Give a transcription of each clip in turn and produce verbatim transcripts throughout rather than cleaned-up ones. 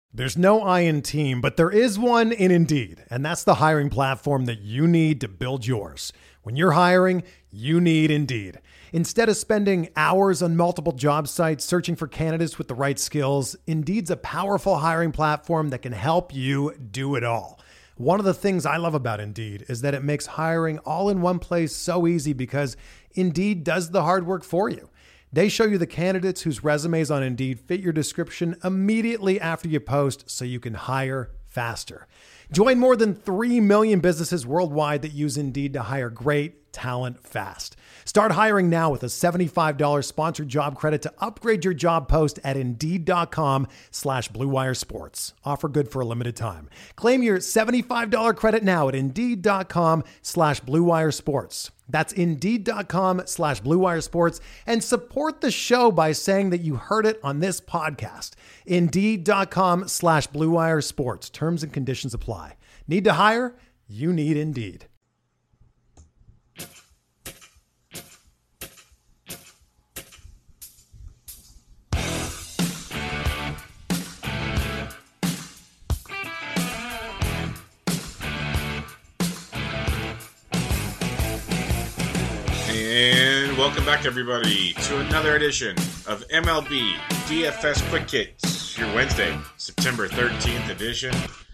There's no I in team, but there is one in Indeed, and that's the hiring platform that you need to build yours. When you're hiring, you need Indeed. Instead of spending hours on multiple job sites searching for candidates with the right skills, Indeed's a powerful hiring platform that can help you do it all. One of the things I love about Indeed is that it makes hiring all in one place so easy because Indeed does the hard work for you. They show you the candidates whose resumes on Indeed fit your description immediately after you post so you can hire faster. Join more than three million businesses worldwide that use Indeed to hire great talent fast. Start hiring now with a seventy-five dollars sponsored job credit to upgrade your job post at Indeed.com slash Blue Wire Sports. Offer good for a limited time. Claim your seventy-five dollars credit now at Indeed.com slash Blue Wire Sports. That's Indeed.com slash Blue Wire Sports, and support the show by saying that you heard it on this podcast. Indeed.com slash Blue Wire Sports. Terms and conditions apply. Need to hire? You need Indeed. And welcome back, everybody, to another edition of M L B D F S Quick Hits, your Wednesday, September thirteenth edition.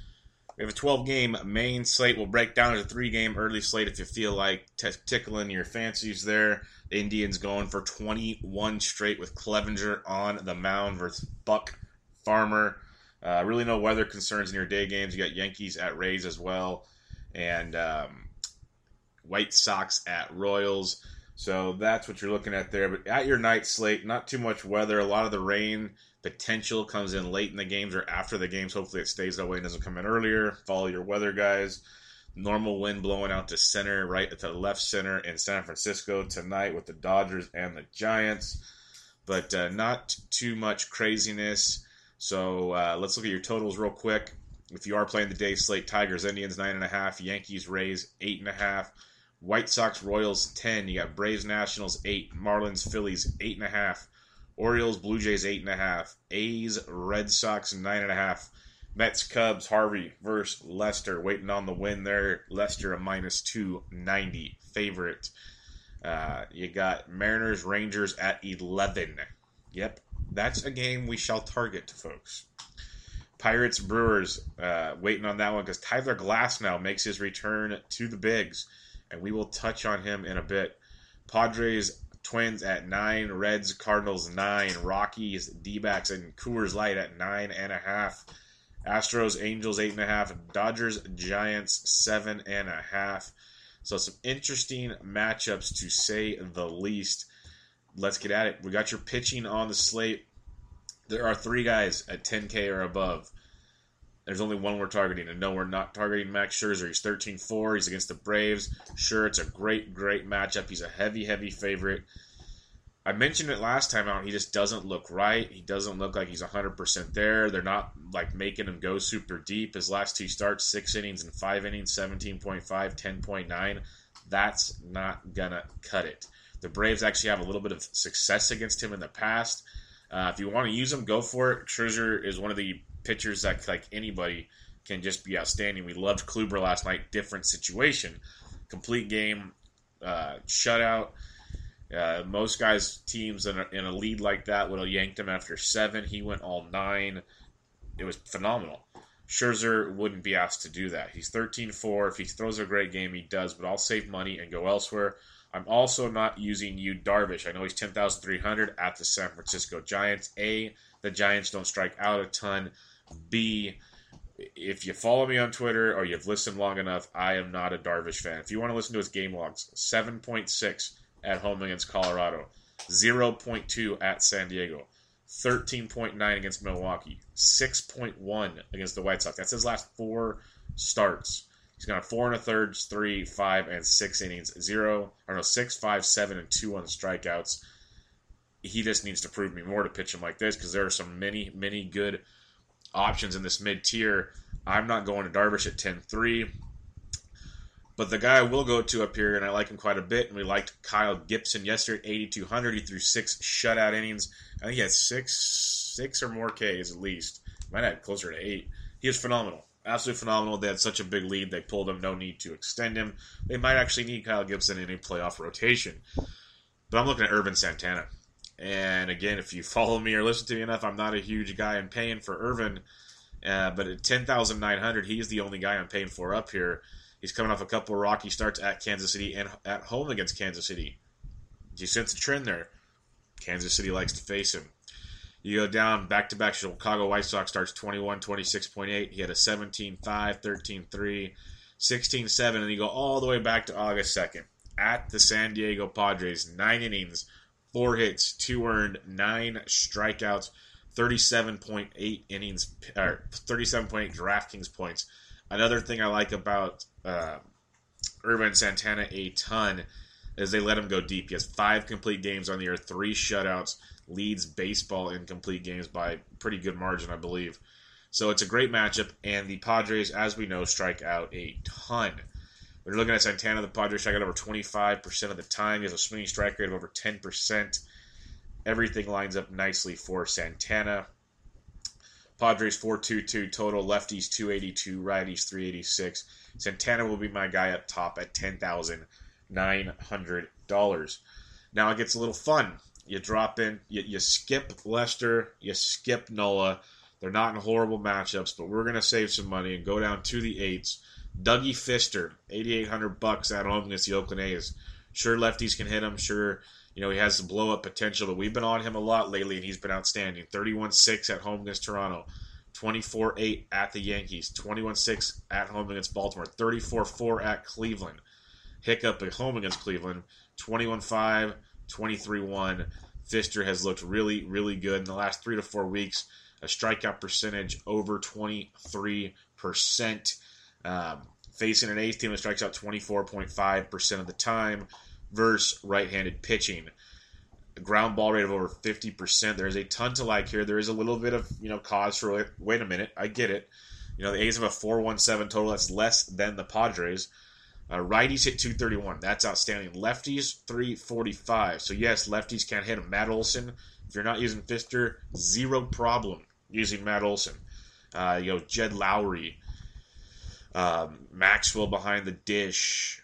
We have a twelve-game main slate. We'll break down a three-game early slate if you feel like t- tickling your fancies there. The Indians going for twenty-one straight with Clevenger on the mound versus Buck Farmer. Uh, really no weather concerns in your day games. You got Yankees at Rays as well, and um, White Sox at Royals. So that's what you're looking at there. But at your night slate, not too much weather. A lot of the rain potential comes in late in the games or after the games. Hopefully it stays that way and doesn't come in earlier. Follow your weather, guys. Normal wind blowing out to center, right to left center in San Francisco tonight with the Dodgers and the Giants. But uh, not too much craziness. So uh, let's look at your totals real quick. If you are playing the day slate, Tigers, Indians, nine point five. Yankees, Rays, eight point five. White Sox, Royals, ten. You got Braves, Nationals, eight. Marlins, Phillies, eight point five. Orioles, Blue Jays, eight point five. A's, Red Sox, nine point five. Mets, Cubs, Harvey versus Lester. Waiting on the win there. Lester, a minus two ninety favorite. Uh, you got Mariners, Rangers at eleven. Yep, that's a game we shall target, folks. Pirates, Brewers, uh, waiting on that one because Tyler Glasnow makes his return to the Bigs. And we will touch on him in a bit. Padres, Twins at nine. Reds, Cardinals, nine. Rockies, D-backs, and Coors Light at nine and a half. Astros, Angels, eight and a half. Dodgers, Giants, seven and a half. So some interesting matchups to say the least. Let's get at it. We got your pitching on the slate. There are three guys at ten K or above. There's only one we're targeting, and no, we're not targeting Max Scherzer. He's thirteen four. He's against the Braves. Sure, it's a great, great matchup. He's a heavy, heavy favorite. I mentioned it last time out. He just doesn't look right. He doesn't look like he's one hundred percent there. They're not like making him go super deep. His last two starts, six innings and five innings, seventeen point five, ten point nine. That's not going to cut it. The Braves actually have a little bit of success against him in the past. Uh, if you want to use him, go for it. Scherzer is one of the pitchers that, like anybody, can just be outstanding. We loved Kluber last night. Different situation. Complete game. Uh, shutout. Uh, most guys' teams in a, in a lead like that would have yanked him after seven. He went all nine. It was phenomenal. Scherzer wouldn't be asked to do that. He's thirteen four. If he throws a great game, he does, but I'll save money and go elsewhere. I'm also not using Yu Darvish. I know he's ten thousand three hundred at the San Francisco Giants. A, the Giants don't strike out a ton. B, if you follow me on Twitter or you've listened long enough, I am not a Darvish fan. If you want to listen to his game logs, seven point six at home against Colorado, zero point two at San Diego, thirteen point nine against Milwaukee, six point one against the White Sox. That's his last four starts. He's gone four and a third, three, five, and six innings. Zero, or no, six, five, seven, and two on the strikeouts. He just needs to prove me more to pitch him like this because there are some many, many good options in this mid-tier. I'm not going to Darvish at ten three. But the guy I will go to up here, and I like him quite a bit, and we liked Kyle Gibson yesterday at eighty-two hundred. He threw six shutout innings. I think he had six, six or more Ks at least Might have had closer to eight. He was phenomenal. Absolutely phenomenal. They had such a big lead. They pulled him. No need to extend him. They might actually need Kyle Gibson in a playoff rotation. But I'm looking at Ervin Santana. And again, if you follow me or listen to me enough, I'm not a huge guy in paying for Ervin. Uh, but at ten thousand nine hundred dollars, he's the only guy I'm paying for up here. He's coming off a couple of rocky starts at Kansas City and at home against Kansas City. Do you sense a trend there? Kansas City likes to face him. You go down back-to-back Chicago White Sox starts twenty-one twenty-six point eight. He had a seventeen five, thirteen three, sixteen seven, and you go all the way back to August second. At the San Diego Padres, nine innings, four hits, two earned, nine strikeouts, thirty-seven point eight innings, or thirty-seven point eight DraftKings points. Another thing I like about uh, Ervin Santana a ton is they let him go deep. He has five complete games on the year, three shutouts, leads baseball in complete games by pretty good margin, I believe. So it's a great matchup, and the Padres, as we know, strike out a ton. When you're looking at Santana, the Padres strike out over twenty-five percent of the time. He has a swinging strike rate of over ten percent. Everything lines up nicely for Santana. Padres four two two total, lefties two eighty-two, righties three eighty-six. Santana will be my guy up top at ten thousand nine hundred dollars. Now it gets a little fun. You drop in, you, you skip Lester, you skip Nola. They're not in horrible matchups, but we're going to save some money and go down to the eights. Dougie Fister, eighty-eight hundred bucks at home against the Oakland A's. Sure, lefties can hit him. Sure, you know, he has some blow-up potential, but we've been on him a lot lately, and he's been outstanding. thirty-one six at home against Toronto. twenty-four eight at the Yankees. twenty-one six at home against Baltimore. thirty-four four at Cleveland. Hiccup at home against Cleveland. twenty-one five, twenty-three one. Fister has looked really, really good in the last three to four weeks. A strikeout percentage over twenty-three percent. Um, facing an A's team that strikes out twenty-four point five percent of the time versus right-handed pitching. A ground ball rate of over fifty percent. There's a ton to like here. There is a little bit of, you know, cause for, wait a minute, I get it. You know, the A's have a four one seven total. That's less than the Padres. Uh, righties hit two thirty-one. That's outstanding. Lefties, three forty-five. So, yes, lefties can't hit him. Matt Olson, if you're not using Fister, zero problem using Matt Olson. Uh, you know, Jed Lowry, um, Maxwell behind the dish.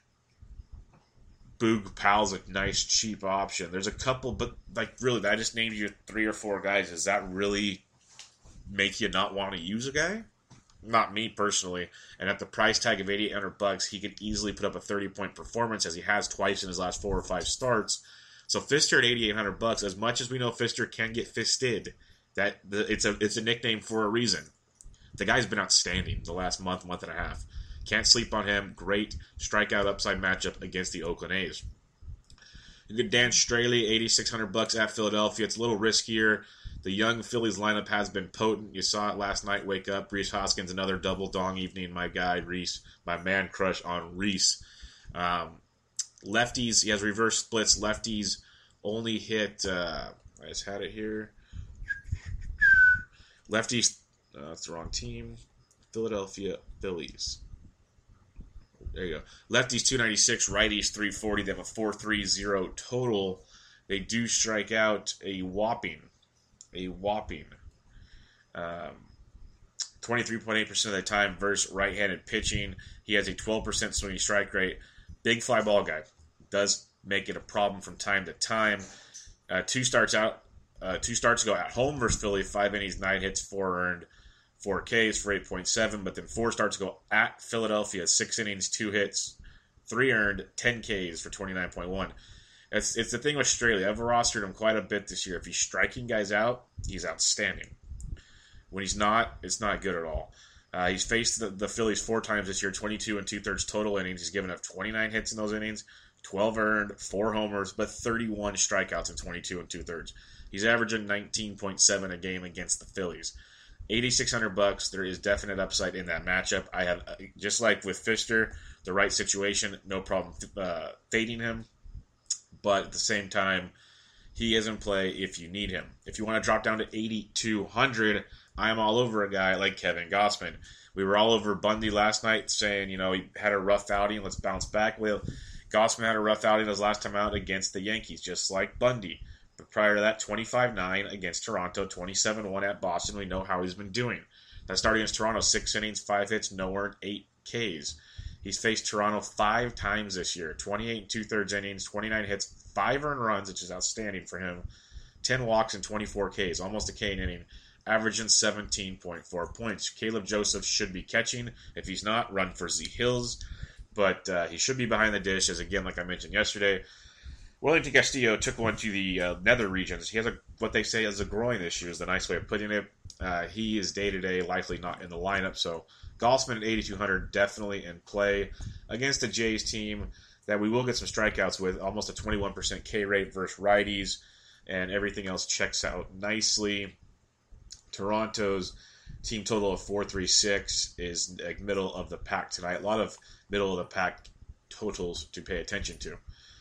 Boog Powell's a nice, cheap option. There's a couple, but, like, really, I just named you three or four guys. Does that really make you not want to use a guy? Not me personally. And at the price tag of eighty-eight hundred bucks, he could easily put up a thirty-point performance as he has twice in his last four or five starts. So Fister at eighty-eight hundred bucks, as much as we know Fister can get fisted, that it's a it's a nickname for a reason. The guy's been outstanding the last month, month and a half. Can't sleep on him. Great strikeout upside matchup against the Oakland A's. You get Dan Straley, eighty-six hundred bucks at Philadelphia. It's a little riskier. The young Phillies lineup has been potent. You saw it last night. Wake up. Rhys Hoskins, another double dong evening. My guy, Rhys, my man crush on Rhys. Um, lefties, he has reverse splits. Lefties only hit, uh, I just had it here. Lefties, uh, that's the wrong team. Philadelphia Phillies. There you go. Lefties two ninety-six, righties three forty. They have a four thirty total. They do strike out a whopping A whopping um, twenty-three point eight percent of the time versus right-handed pitching. He has a twelve percent swinging strike rate. Big fly ball guy. Does make it a problem from time to time. Uh, two starts out. Uh, two starts ago at home versus Philly. Five innings, nine hits, four earned, four Ks for eight point seven. But then four starts ago at Philadelphia. Six innings, two hits, three earned, ten Ks for twenty-nine point one. It's, it's the thing with Straley. I've rostered him quite a bit this year. If he's striking guys out, he's outstanding. When he's not, it's not good at all. Uh, he's faced the, the Phillies four times this year, twenty-two and two-thirds total innings. He's given up twenty-nine hits in those innings, twelve earned, four homers, but thirty-one strikeouts in twenty-two and two-thirds. He's averaging nineteen point seven a game against the Phillies. eighty-six hundred bucks. There is definite upside in that matchup. I have, just like with Fister, the right situation, no problem uh, fading him. But at the same time, he is in play if you need him. If you want to drop down to eighty-two hundred, I am all over a guy like Kevin Gausman. We were all over Bundy last night saying, you know, he had a rough outing, let's bounce back. Well, Gausman had a rough outing his last time out against the Yankees, just like Bundy. But prior to that, twenty-five nine against Toronto, twenty-seven one at Boston. We know how he's been doing. That start against Toronto, six innings, five hits, no earned, eight Ks. He's faced Toronto five times this year, twenty-eight and two-thirds innings, twenty-nine hits, five earned runs, which is outstanding for him, ten walks and twenty-four Ks, almost a K an inning, averaging seventeen point four points. Caleb Joseph should be catching. If he's not, run for Z Hills. But uh, he should be behind the dish, as again, like I mentioned yesterday, Wellington Castillo took one to the uh, nether regions. He has a what they say is a groin issue, is the nice way of putting it. Uh, he is day-to-day likely not in the lineup, so Gausman at eighty-two hundred definitely in play against the Jays team that we will get some strikeouts with, almost a twenty-one percent K rate versus righties, and everything else checks out nicely. Toronto's team total of four thirty-six is like middle of the pack tonight. A lot of middle of the pack totals to pay attention to.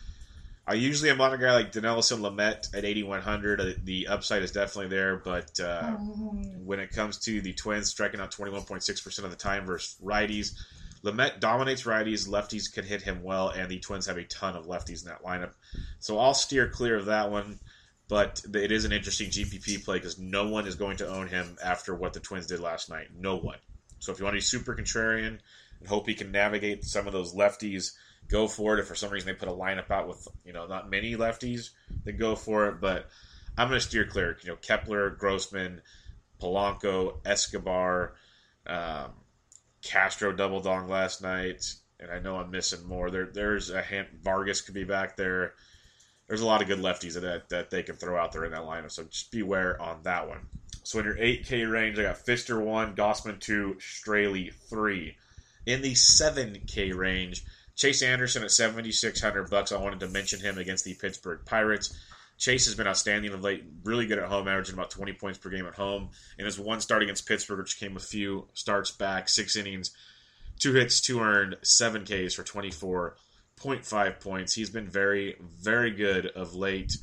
I usually am on a guy like Dinelson Lamet at eighty-one hundred. The upside is definitely there, but uh, when it comes to the Twins striking out twenty-one point six percent of the time versus righties, Lamet dominates righties, lefties can hit him well, and the Twins have a ton of lefties in that lineup. So I'll steer clear of that one, but it is an interesting G P P play because no one is going to own him after what the Twins did last night. No one. So if you want to be super contrarian and hope he can navigate some of those lefties, go for it. If for some reason they put a lineup out with, you know, not many lefties, then go for it. But I'm going to steer clear. You know, Kepler, Grossman, Polanco, Escobar, um, Castro double dong last night, and I know I'm missing more. There, there's a hand. Vargas could be back there. There's a lot of good lefties that that they can throw out there in that lineup. So just beware on that one. So in your eight K range, I got Fister one, Gausman two, Straley three. In the seven K range, Chase Anderson at seventy-six hundred bucks. I wanted to mention him against the Pittsburgh Pirates. Chase has been outstanding of late, really good at home, averaging about twenty points per game at home. In his one start against Pittsburgh, which came a few starts back, six innings, two hits, two earned, seven Ks for twenty-four point five points. He's been very, very good of late.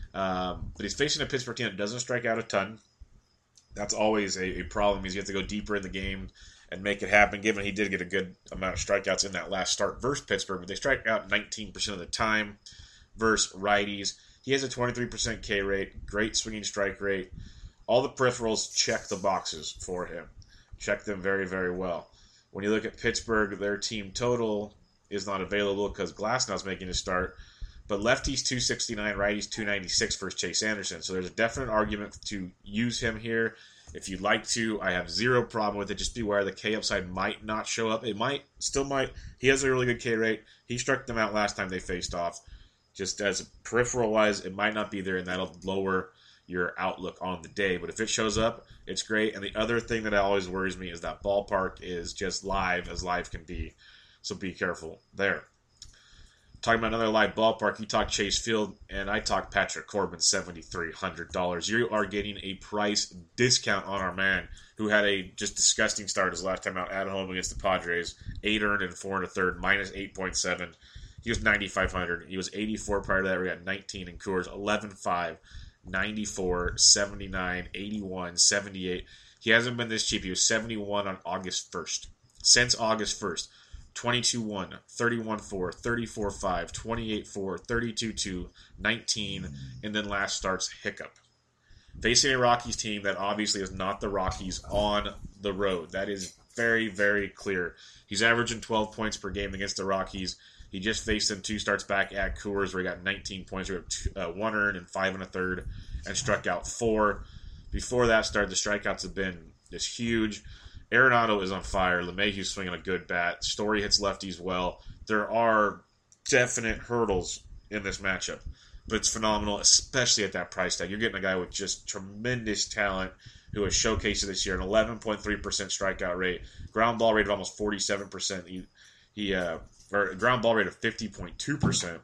Um, but he's facing a Pittsburgh team that doesn't strike out a ton. That's always a, a problem. Is you have to go deeper in the game and make it happen, given he did get a good amount of strikeouts in that last start versus Pittsburgh, but they strike out nineteen percent of the time versus righties. He has a twenty-three percent K rate, great swinging strike rate. All the peripherals check the boxes for him. Check them very, very well. When you look at Pittsburgh, their team total is not available because Glasnow's making a start, but lefties two sixty-nine, righties two ninety-six versus Chase Anderson. So there's a definite argument to use him here. If you'd like to, I have zero problem with it. Just beware the K upside might not show up. It might, still might. He has a really good K rate. He struck them out last time they faced off. Just as peripheral-wise, it might not be there, and that'll lower your outlook on the day. But if it shows up, it's great. And the other thing that always worries me is that ballpark is just live as live can be. So be careful there. Talking about another live ballpark, you talk Chase Field, and I talk Patrick Corbin, seven thousand three hundred dollars. You are getting a price discount on our man, who had a just disgusting start his last time out at home against the Padres. Eight earned and four and a third, minus eight point seven. He was ninety-five hundred. He was eighty-four prior to that. We got nineteen in Coors, eleven five, ninety-four, seventy-nine, eighty-one, seventy-eight. He hasn't been this cheap. He was seventy-one on August first. Since August first. twenty-two one, thirty-one four, thirty-four five, twenty-eight four, thirty-two two, nineteen, and then last starts hiccup. Facing a Rockies team that obviously is not the Rockies on the road. That is very, very clear. He's averaging twelve points per game against the Rockies. He just faced them two starts back at Coors where he got nineteen points. We have two, uh, one earned and five and a third and struck out four. Before that start, the strikeouts have been just huge. Arenado is on fire. LeMahieu's swinging a good bat. Story hits lefties well. There are definite hurdles in this matchup, but it's phenomenal, especially at that price tag. You're getting a guy with just tremendous talent who has showcased it this year, an eleven point three percent strikeout rate, ground ball rate of almost forty-seven percent. He, he uh, or a ground ball rate of fifty point two percent.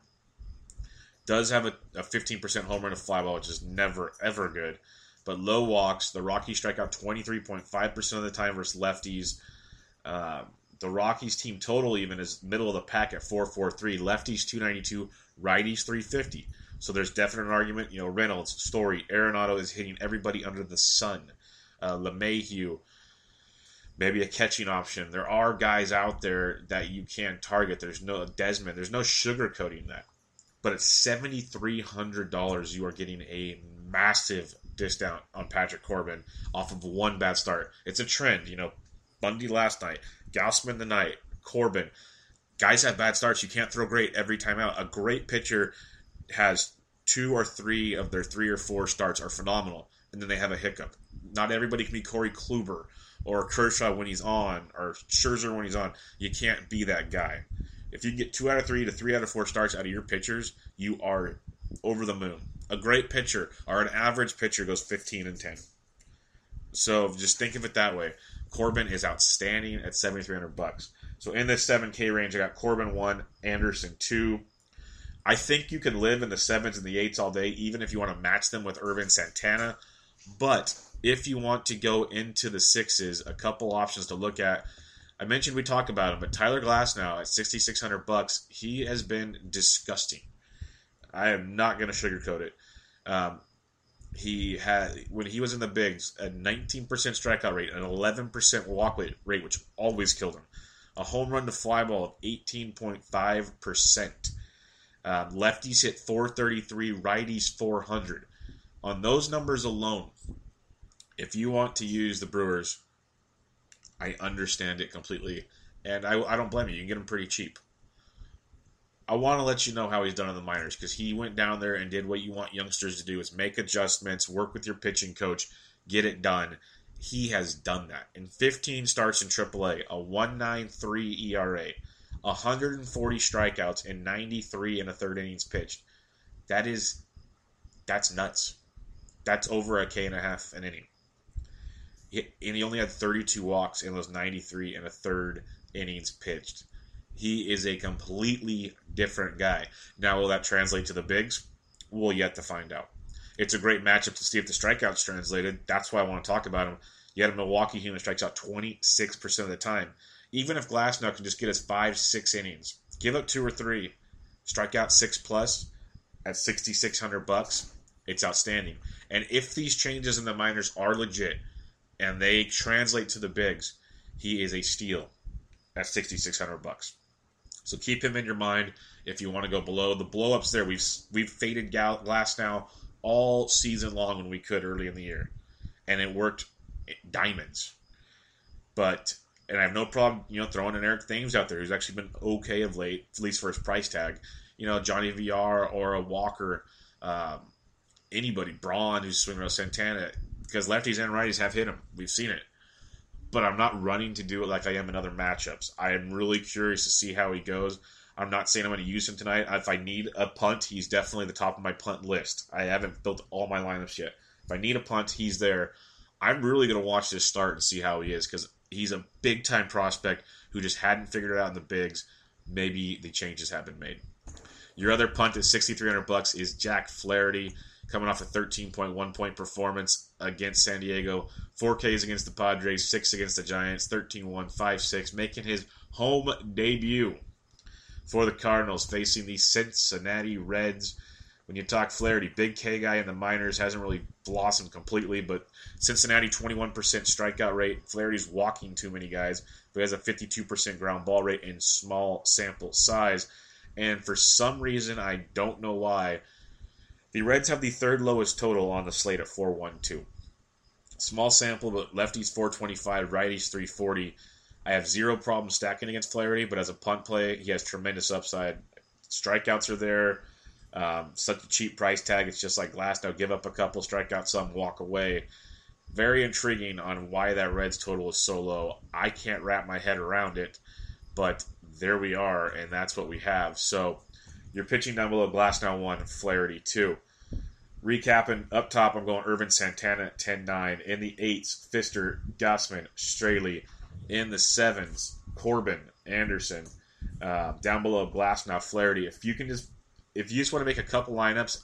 Does have a, a fifteen percent home run to fly ball, which is never, ever good. But low walks. The Rockies strike out twenty-three point five percent of the time versus lefties. Uh, the Rockies team total even is middle of the pack at four forty-three. Lefties two ninety-two, righties three fifty. So there's definite an argument. You know, Reynolds, Story, Arenado is hitting everybody under the sun. Uh, LeMahieu, maybe a catching option. There are guys out there that you can target. There's no Desmond. There's no sugarcoating that. But at seven thousand three hundred dollars, you are getting a massive discount on Patrick Corbin off of one bad start. It's a trend, you know. Bundy last night, Gausman the night, Corbin. Guys have bad starts. You can't throw great every time out. A great pitcher has two or three of their three or four starts are phenomenal, and then they have a hiccup. Not everybody can be Corey Kluber or Kershaw when he's on, or Scherzer when he's on. You can't be that guy. If you get two out of three to three out of four starts out of your pitchers, you are over the moon. A great pitcher or an average pitcher goes fifteen and ten. So just think of it that way. Corbin is outstanding at seventy-three hundred bucks. So in this seven K range, I got Corbin one, Anderson two. I think you can live in the sevens and the eights all day, even if you want to match them with Ervin Santana. But if you want to go into the sixes, a couple options to look at. I mentioned we talk about him, but Tyler Glasnow at sixty-six hundred bucks, he has been disgusting. I am not going to sugarcoat it. Um, he had, when he was in the bigs, a nineteen percent strikeout rate, an eleven percent walk rate, which always killed him. A home run to fly ball of eighteen point five percent. Um, lefties hit four thirty-three, righties four hundred. On those numbers alone, if you want to use the Brewers, I understand it completely, and I, I don't blame you. You can get him pretty cheap. I want to let you know how he's done in the minors, because he went down there and did what you want youngsters to do, is make adjustments, work with your pitching coach, get it done. He has done that. In fifteen starts in triple A, a one point nine three E R A, one hundred forty strikeouts, and ninety-three and a third innings pitched. That is, that's nuts. That's over a K and a half an inning. He, and he only had thirty-two walks in those ninety-three and a third innings pitched. He is a completely different guy. Now, will that translate to the bigs? We'll yet to find out. It's a great matchup to see if the strikeouts translated. That's why I want to talk about him. You had a Milwaukee team that strikes out twenty-six percent of the time. Even if Glasnow can just get us five, six innings, give up two or three, strike out six plus at sixty-six hundred bucks, it's outstanding. And if these changes in the minors are legit and they translate to the bigs, he is a steal at sixty-six hundred bucks. So keep him in your mind if you want to go below. The blow-ups there, we've we've faded Glasnow all season long when we could early in the year. And it worked diamonds. But, and I have no problem, you know, throwing in Eric Thames out there, who's actually been okay of late, at least for his price tag. You know, Johnny V R or a Walker, um, anybody, Braun, who's swinging around Santana, because lefties and righties have hit him. We've seen it. But I'm not running to do it like I am in other matchups. I am really curious to see how he goes. I'm not saying I'm going to use him tonight. If I need a punt, he's definitely the top of my punt list. I haven't built all my lineups yet. If I need a punt, he's there. I'm really going to watch this start and see how he is, because he's a big-time prospect who just hadn't figured it out in the bigs. Maybe the changes have been made. Your other punt at sixty-three hundred bucks is Jack Flaherty, coming off a thirteen point one point performance against San Diego. four Ks against the Padres, six against the Giants, thirteen one, five six, making his home debut for the Cardinals, facing the Cincinnati Reds. When you talk Flaherty, big K guy in the minors, hasn't really blossomed completely, but Cincinnati, twenty-one percent strikeout rate. Flaherty's walking too many guys, but he has a fifty-two percent ground ball rate in small sample size. And for some reason, I don't know why, the Reds have the third lowest total on the slate at four twelve. Small sample, but lefties four twenty-five, righties three forty. I have zero problem stacking against Flaherty, but as a punt play, he has tremendous upside. Strikeouts are there. Um, such a cheap price tag. It's just like Glasnow. Give up a couple, strike out some, walk away. Very intriguing on why that Reds total is so low. I can't wrap my head around it, but there we are, and that's what we have. So you're pitching down below, Glasnow one, Flaherty two. Recapping, up top, I'm going Ervin Santana at ten nine. In the eights, Fister, Gausman, Straley. In the sevens, Corbin, Anderson. Uh, down below, Glasnow, Flaherty. If you can just, if you just want to make a couple lineups,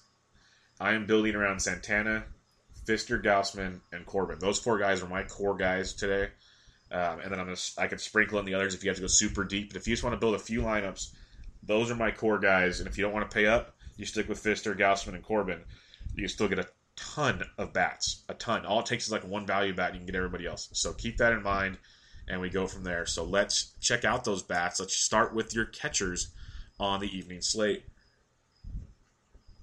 I am building around Santana, Fister, Gausman, and Corbin. Those four guys are my core guys today. Um, and then I'm just, I can sprinkle in the others if you have to go super deep. But if you just want to build a few lineups, those are my core guys. And if you don't want to pay up, you stick with Fister, Gausman, and Corbin. You can still get a ton of bats. A ton. All it takes is like one value bat and you can get everybody else. So keep that in mind, and we go from there. So let's check out those bats. Let's start with your catchers on the evening slate.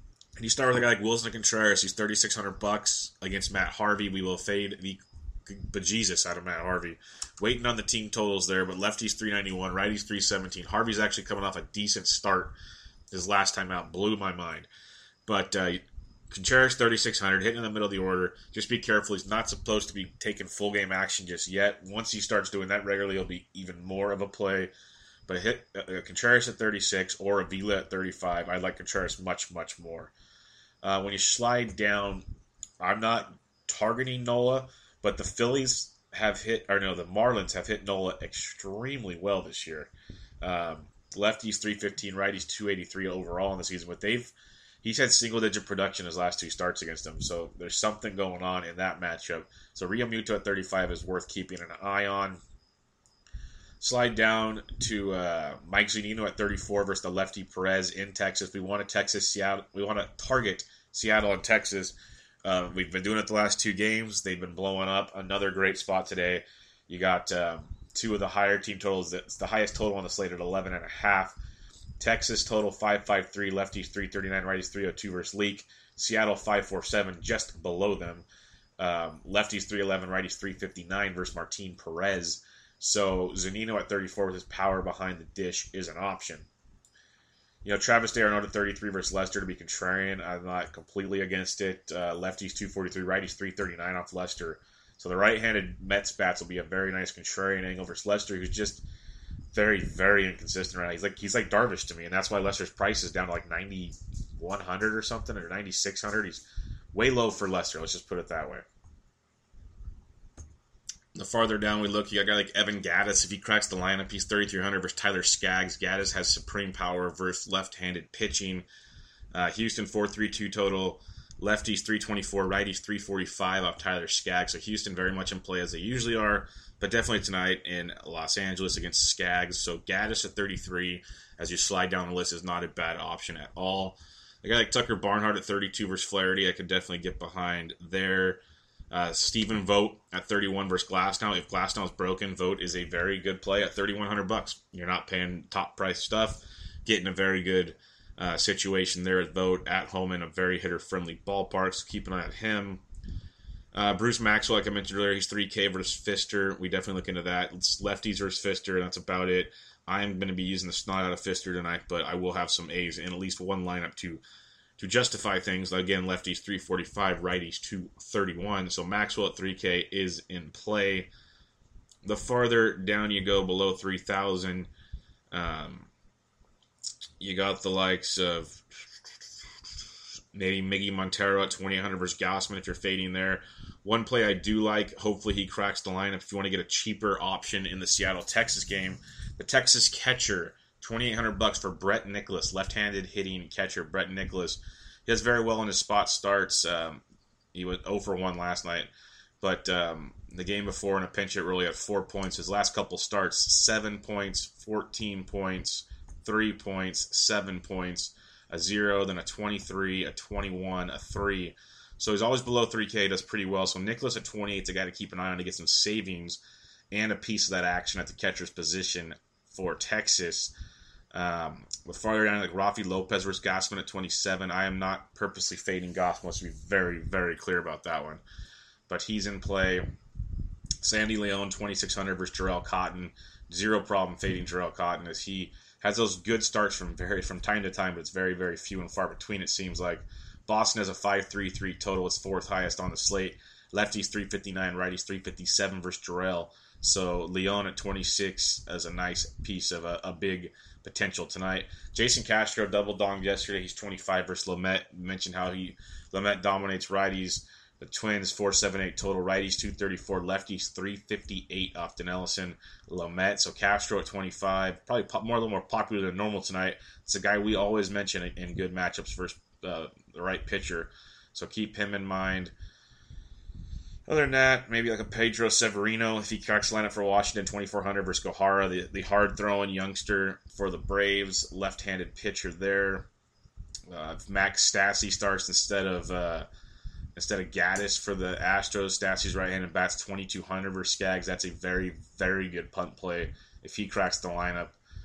you start with a guy like Wilson Contreras, he's thirty-six hundred bucks against Matt Harvey. We will fade the bejesus out of Matt Harvey. Waiting on the team totals there, but lefty's three ninety-one, righty's three seventeen. Harvey's actually coming off a decent start. His last time out blew my mind. But uh, Contreras thirty-six hundred, hitting in the middle of the order. Just be careful. He's not supposed to be taking full game action just yet. Once he starts doing that regularly, he'll be even more of a play. But hit uh, Contreras at thirty-six or Avila at thirty-five. I like Contreras much, much more. Uh, when you slide down, I'm not targeting Nola, but the Phillies have hit, or no, the Marlins have hit Nola extremely well this year. Um, lefty's three fifteen, righty's two eighty-three overall in the season, but they've he's had single-digit production his last two starts against them, so there's something going on in that matchup. So Real Muto at thirty-five is worth keeping an eye on. Slide down to uh, Mike Zunino at thirty-four versus the lefty Perez in Texas. We want to Texas, Seattle. We want to target Seattle and Texas. Uh, we've been doing it the last two games. They've been blowing up. Another great spot today. You got um, two of the higher team totals. It's the highest total on the slate at eleven and a half. Texas total five fifty-three, lefties three thirty-nine, righties three oh two versus Leak. Seattle five forty-seven, just below them. Um, lefties three eleven, righties three fifty-nine versus Martin Perez. So Zunino at thirty-four with his power behind the dish is an option. You know, Travis d'Arnaud at thirty-three versus Lester to be contrarian. I'm not completely against it. Uh, lefties two forty-three, righties three thirty-nine off Lester. So the right-handed Mets bats will be a very nice contrarian angle versus Lester, who's just very, very inconsistent right now. He's like he's like Darvish to me, and that's why Lester's price is down to like ninety-one hundred or something, or ninety-six hundred. He's way low for Lester. Let's just put it that way. The farther down we look, you got a guy like Evan Gattis. If he cracks the lineup, he's thirty-three hundred versus Tyler Skaggs. Gattis has supreme power versus left-handed pitching. Uh, Houston four thirty-two total. Lefties three twenty-four, righties three forty-five off Tyler Skaggs. So Houston very much in play as they usually are, but definitely tonight in Los Angeles against Skaggs. So Gattis at thirty-three, as you slide down the list, is not a bad option at all. A guy like Tucker Barnhart at thirty-two versus Flaherty, I could definitely get behind there. Uh, Stephen Vogt at thirty-one versus Glasnow. If Glasnow is broken, Vogt is a very good play at thirty-one hundred bucks. You're not paying top price stuff, getting a very good uh, situation there at Vogt at home in a very hitter friendly ballpark. So keep an eye on him. Uh, Bruce Maxwell, like I mentioned earlier, he's three K versus Pfister. We definitely look into that. It's lefties versus Pfister, and that's about it. I'm going to be using the snot out of Pfister tonight, but I will have some A's in at least one lineup to to justify things. Again, lefties three forty-five, righties two thirty-one. So Maxwell at three K is in play. The farther down you go below three thousand, um, you got the likes of maybe Miggy Montero at twenty-eight hundred versus Gausman if you're fading there. One play I do like, hopefully he cracks the lineup if you want to get a cheaper option in the Seattle-Texas game. The Texas catcher, twenty-eight hundred bucks for Brett Nicholas, left-handed hitting catcher Brett Nicholas. He does very well in his spot starts. Um, he was oh for one last night, but um, the game before in a pinch hit really had four points. His last couple starts, seven points, fourteen points, three points, seven points, a zero, then a twenty-three, a twenty-one, a three. So he's always below three K, does pretty well. So Nicholas at twenty-eight is a guy to keep an eye on to get some savings and a piece of that action at the catcher's position for Texas. Um, with farther down, like Rafi Lopez versus Gausman at twenty-seven. I am not purposely fading Gausman. Let's be very, very clear about that one. But he's in play. Sandy Leon, twenty-six hundred versus Jarrell Cotton. Zero problem fading Jarrell Cotton as he has those good starts from very from time to time, but it's very, very few and far between, it seems like. Boston has a five three three total. It's fourth highest on the slate. Lefties three fifty-nine, righties three fifty-seven versus Jarrell. So Leon at twenty-six as a nice piece of a, a big potential tonight. Jason Castro double donged yesterday. He's twenty-five versus Lamet. Mentioned how he Lamet dominates righties. The Twins four seventy-eight total. Righties two thirty-four. Lefties three fifty-eight off Dinelson Lamet. So Castro at twenty-five. Probably pop, more a little more popular than normal tonight. It's a guy we always mention in good matchups versus uh, the right pitcher. So keep him in mind. Other than that, maybe like a Pedro Severino if he cracks the lineup for Washington, twenty-four hundred versus Gohara, the, the hard-throwing youngster for the Braves, left-handed pitcher there. Uh, if Max Stassi starts instead of uh, instead of Gattis for the Astros, Stassi's right-handed bats twenty-two hundred versus Skaggs. That's a very, very good punt play if he cracks the lineup.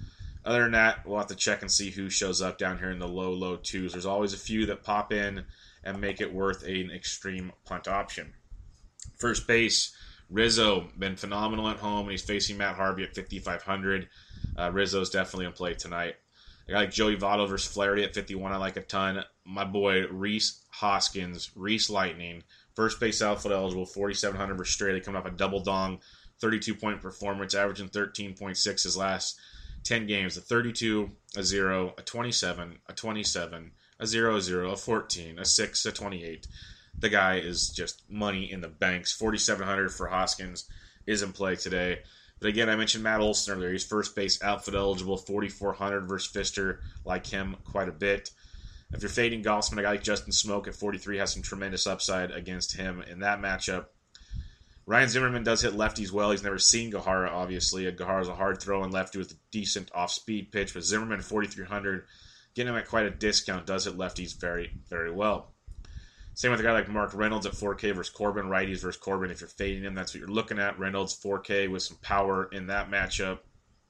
Other than that, we'll have to check and see who shows up down here in the low, low twos. There's always a few that pop in and make it worth an extreme punt option. First base, Rizzo, been phenomenal at home, and he's facing Matt Harvey at fifty-five hundred. Uh, Rizzo's definitely in play tonight. I got like Joey Votto versus Flaherty at fifty-one. I like a ton. My boy Rhys Hoskins, Rhys Lightning, first base outfield eligible, forty-seven hundred versus Straley, coming off a double dong, thirty-two point performance, averaging thirteen point six his last ten games. A thirty-two, a zero, a twenty-seven, a twenty-seven, a zero, a zero, a fourteen, a six, a twenty-eight. The guy is just money in the banks. forty-seven hundred for Hoskins is in play today. But again, I mentioned Matt Olson earlier. He's first base outfield eligible, forty-four hundred versus Pfister. Like him quite a bit. If you're fading Gossman, a guy like Justin Smoke at forty-three has some tremendous upside against him in that matchup. Ryan Zimmerman does hit lefties well. He's never seen Gohara, obviously. Gohara's a hard throwing lefty with a decent off-speed pitch. But Zimmerman, forty-three hundred, getting him at quite a discount, does hit lefties very, very well. Same with a guy like Mark Reynolds at four K versus Corbin. Righties versus Corbin. If you're fading him, that's what you're looking at. Reynolds, four K with some power in that matchup.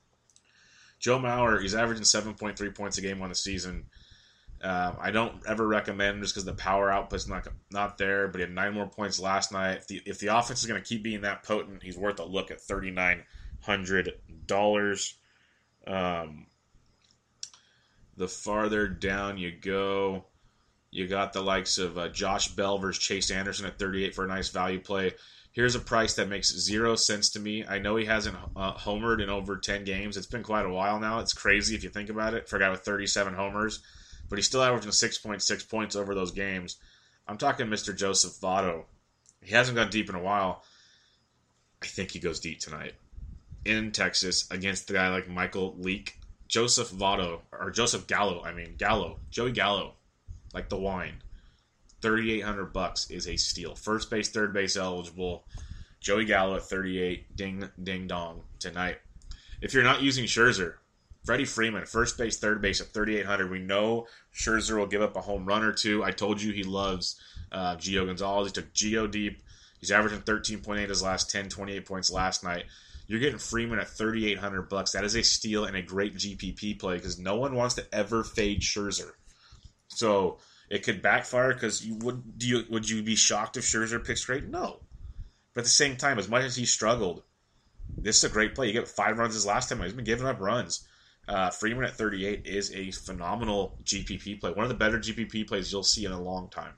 Joe Mauer, he's averaging seven point three points a game on the season. Uh, I don't ever recommend him just because the power output's not not there, but he had nine more points last night. If the, if the offense is going to keep being that potent, he's worth a look at three thousand nine hundred dollars. Um, the farther down you go, you got the likes of uh, Josh Bell versus Chase Anderson at thirty-eight for a nice value play. Here's a price that makes zero sense to me. I know he hasn't uh, homered in over ten games. It's been quite a while now. It's crazy if you think about it for a guy with thirty-seven homers. But he's still averaging six point six points over those games. I'm talking Mister Joseph Votto. He hasn't gone deep in a while. I think he goes deep tonight in Texas against the guy like Michael Leake. Joseph Votto, or Joseph Gallo, I mean, Gallo. Joey Gallo, like the wine. thirty-eight hundred bucks is a steal. First base, third base eligible. Joey Gallo at thirty-eight. Ding, ding, dong tonight. If you're not using Scherzer, Freddie Freeman, first base, third base at thirty-eight hundred. We know Scherzer will give up a home run or two. I told you he loves uh, Gio Gonzalez. He took Gio deep. He's averaging thirteen point eight his last ten, twenty-eight points last night. You're getting Freeman at thirty-eight hundred bucks. That is a steal and a great G P P play because no one wants to ever fade Scherzer. So it could backfire because you would do you would you be shocked if Scherzer picks great? No. But at the same time, as much as he struggled, this is a great play. You get five runs his last time. He's been giving up runs. Uh, Freeman at thirty-eight is a phenomenal G P P play. One of the better G P P plays you'll see in a long time.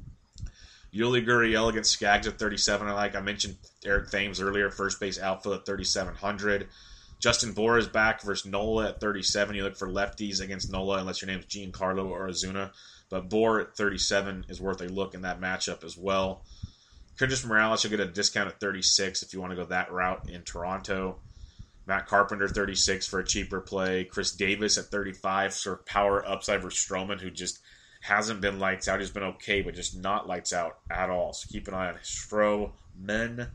Yuli Gurriel against Skaggs at thirty-seven. I like. I mentioned Eric Thames earlier. First base outfield at thirty-seven hundred. Justin Bour is back versus Nola at thirty-seven. You look for lefties against Nola unless your name's Giancarlo or Ozuna. But Bour at thirty-seven is worth a look in that matchup as well. Kendrys Morales, you'll get a discount at thirty-six if you want to go that route in Toronto. Matt Carpenter, thirty-six for a cheaper play. Chris Davis at thirty-five for power upside versus Stroman, who just hasn't been lights out. He's been okay, but just not lights out at all. So keep an eye on Stroman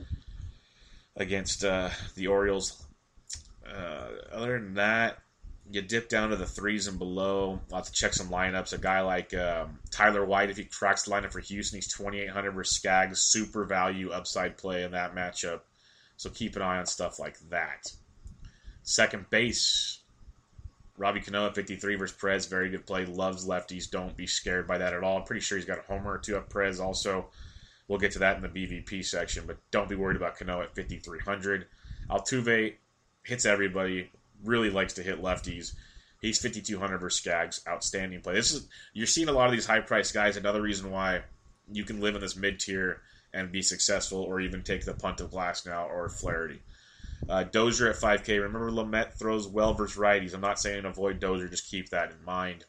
against uh, the Orioles. Uh, other than that, you dip down to the threes and below. I'll have to check some lineups. A guy like um, Tyler White, if he cracks the lineup for Houston, he's twenty-eight hundred versus Skaggs. Super value upside play in that matchup. So keep an eye on stuff like that. Second base, Robbie Cano at fifty-three versus Perez. Very good play. Loves lefties. Don't be scared by that at all. I'm pretty sure he's got a homer or two at Perez also. We'll get to that in the B V P section, but don't be worried about Cano at fifty-three hundred. Altuve hits everybody. Really likes to hit lefties. He's fifty-two hundred versus Skaggs. Outstanding play. This is You're seeing a lot of these high-priced guys. Another reason why you can live in this mid-tier and be successful, or even take the punt of Glasnow or Flaherty. Uh, Dozier at five K. Remember, Lamet throws well versus righties. I'm not saying avoid Dozier. Just keep that in mind.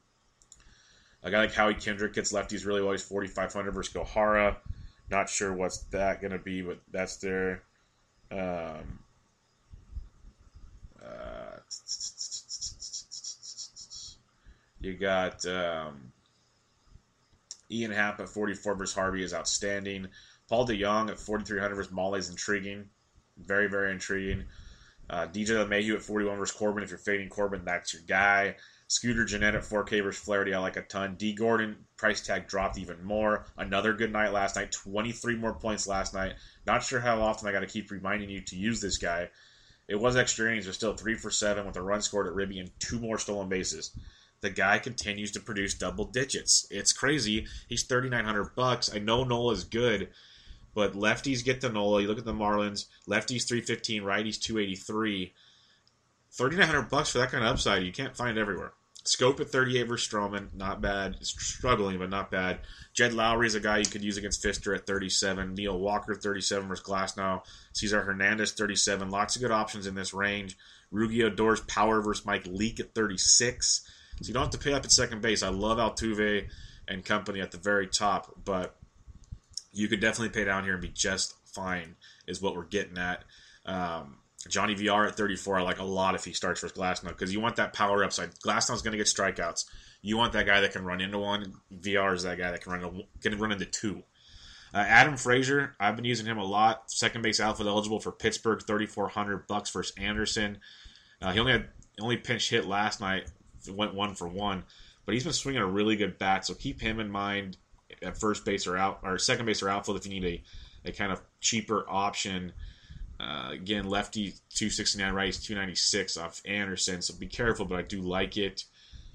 A guy like Howie Kendrick gets lefties really well. He's forty-five hundred versus Gohara. Not sure what's that going to be, but that's there. Um, uh, you got... Um, Ian Happ at forty-four versus Harvey is outstanding. Paul DeJong at forty-three hundred versus Molly is intriguing. Very, very intriguing. Uh, D J LeMahieu at forty-one versus Corbin. If you're fading Corbin, that's your guy. Scooter Gennett at four K versus Flaherty, I like a ton. D. Gordon, price tag dropped even more. Another good night last night. twenty-three more points last night. Not sure how often I got to keep reminding you to use this guy. It was extra innings, but still three for seven with a run scored at Ribby and two more stolen bases. The guy continues to produce double digits. It's crazy. He's thirty-nine hundred bucks. I know Nola's good, but lefties get to Nola. You look at the Marlins, lefties three fifteen, righties two eighty-three. thirty-nine hundred bucks for that kind of upside, you can't find everywhere. Scope at thirty-eight versus Stroman, not bad. Struggling, but not bad. Jed Lowry is a guy you could use against Fister at thirty-seven. Neil Walker, thirty-seven versus Glasnow. Cesar Hernandez, thirty-seven. Lots of good options in this range. Rugi Odor's power versus Mike Leake at thirty-six. So you don't have to pay up at second base. I love Altuve and company at the very top, but you could definitely pay down here and be just fine is what we're getting at. Um, Johnny V R at thirty-four, I like a lot if he starts versus Glasnow because you want that power upside. Glasnow's going to get strikeouts. You want that guy that can run into one. V R is that guy that can run, can run into two. Uh, Adam Frazier, I've been using him a lot. Second base outfield eligible for Pittsburgh, thirty-four hundred bucks versus Anderson. Uh, he only had only pinch hit last night. Went one for one, but he's been swinging a really good bat, so keep him in mind at first base or out or second base or outfield if you need a, a kind of cheaper option. Uh, again, lefty two sixty-nine, righty two ninety-six off Anderson, so be careful, but I do like it.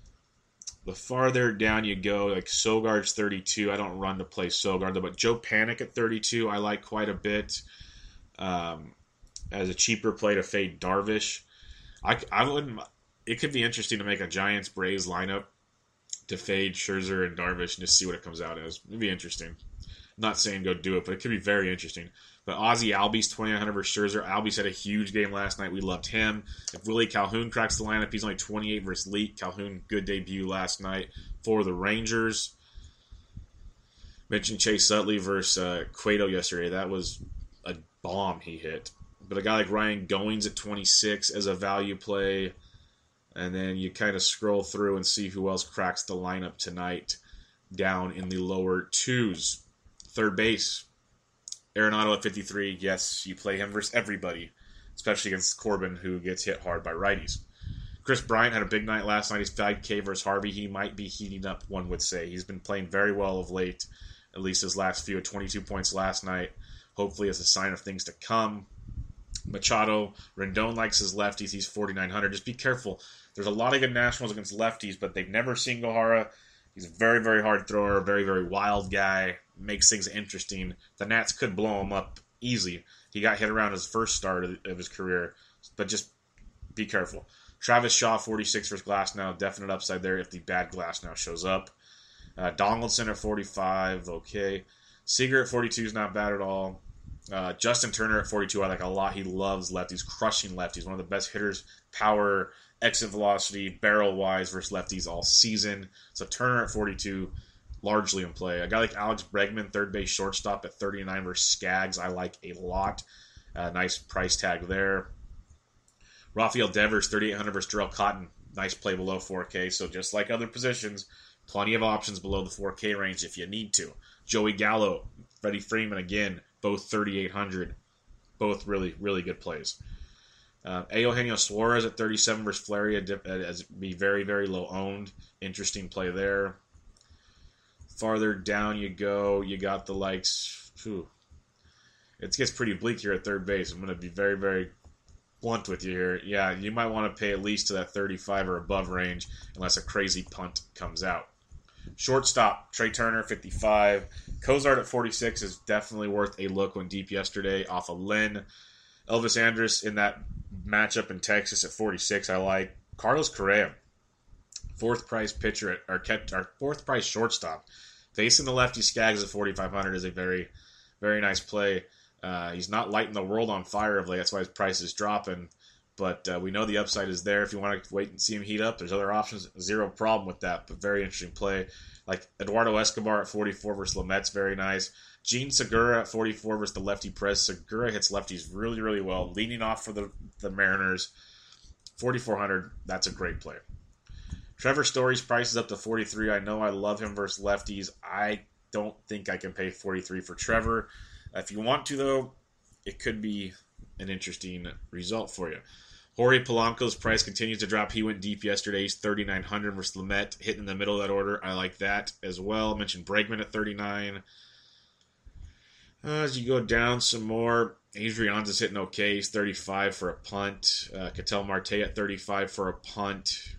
The farther down you go, like Sogard's thirty-two, I don't run to play Sogard, but Joe Panic at thirty-two, I like quite a bit um, as a cheaper play to fade Darvish. I, I wouldn't. It could be interesting to make a Giants-Braves lineup to fade Scherzer and Darvish and just see what it comes out as. It'd be interesting. I'm not saying go do it, but it could be very interesting. But Ozzie Albies, twenty-nine hundred versus Scherzer. Albies had a huge game last night. We loved him. If Willie Calhoun cracks the lineup, he's only twenty-eight versus Leak. Calhoun, good debut last night for the Rangers. Mentioned Chase Utley versus uh, Cueto yesterday. That was a bomb he hit. But a guy like Ryan Goings at twenty-six as a value play. And then you kind of scroll through and see who else cracks the lineup tonight down in the lower twos. Third base, Arenado at fifty-three. Yes, you play him versus everybody, especially against Corbin, who gets hit hard by righties. Chris Bryant had a big night last night. He's five K versus Harvey. He might be heating up, one would say. He's been playing very well of late, at least his last few. twenty-two points last night. Hopefully it's a sign of things to come. Machado, Rendon likes his lefties. He's forty-nine hundred. Just be careful. There's a lot of good Nationals against lefties, but they've never seen Gohara. He's a very, very hard thrower, very, very wild guy. Makes things interesting. The Nats could blow him up easy. He got hit around his first start of his career, but just be careful. Travis Shaw, forty-six versus Glasnow. Definite upside there if the bad Glasnow shows up. Uh, Donaldson at forty-five, okay. Seager at forty-two is not bad at all. Uh, Justin Turner at forty-two, I like a lot. He loves lefties, crushing lefties. One of the best hitters, power, exit velocity, barrel-wise versus lefties all season. So Turner at forty-two, largely in play. A guy like Alex Bregman, third base shortstop at thirty-nine versus Skaggs, I like a lot. Uh, nice price tag there. Rafael Devers, thirty-eight hundred versus Darrell Cotton. Nice play below four K. So just like other positions, plenty of options below the four K range if you need to. Joey Gallo, Freddie Freeman again, both thirty-eight hundred. Both really, really good plays. Uh, Eugenio Suarez at thirty-seven versus Flaherty as be very, very low owned. Interesting play there. Farther down you go, you got the likes. Whew. It gets pretty bleak here at third base. I'm going to be very, very blunt with you here. Yeah, you might want to pay at least to that thirty-five or above range unless a crazy punt comes out. Shortstop, Trey Turner, fifty-five. Cozart at forty-six is definitely worth a look when deep yesterday off of Lynn. Elvis Andrus in that matchup in Texas at forty-six, I like. Carlos Correa, fourth price pitcher, at, or, kept, or fourth price shortstop. Facing the lefty Skaggs at forty-five hundred is a very, very nice play. Uh, he's not lighting the world on fire of late. That's why his price is dropping. But uh, we know the upside is there. If you want to wait and see him heat up, there's other options. Zero problem with that, but very interesting play. Like Eduardo Escobar at forty-four versus Lamet's very nice. Gene Segura at forty-four versus the lefty press. Segura hits lefties really, really well. Leading off for the, the Mariners. forty-four hundred, that's a great play. Trevor Story's price is up to forty-three. I know I love him versus lefties. I don't think I can pay forty-three for Trevor. If you want to, though, it could be an interesting result for you. Jorge Polanco's price continues to drop. He went deep yesterday. He's thirty-nine hundred versus Lamet, hitting in the middle of that order. I like that as well. I mentioned Bregman at thirty-nine. Uh, as you go down some more, Adrian's hitting okay. He's thirty-five for a punt. Uh, Ketel Marte at thirty-five for a punt.